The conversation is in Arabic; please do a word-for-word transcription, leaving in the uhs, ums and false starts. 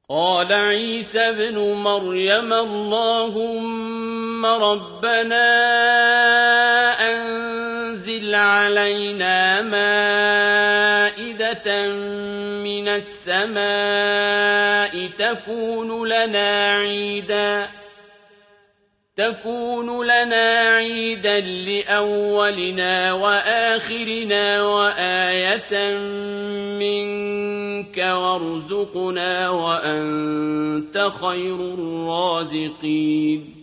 قال عيسى ابن مريم اللهم ربنا أنزل علينا مائدة من السماء تكون لنا عيدا تكون لنا عيدا لأولنا وآخرنا وآية منك وارزقنا وأنت خير الرازقين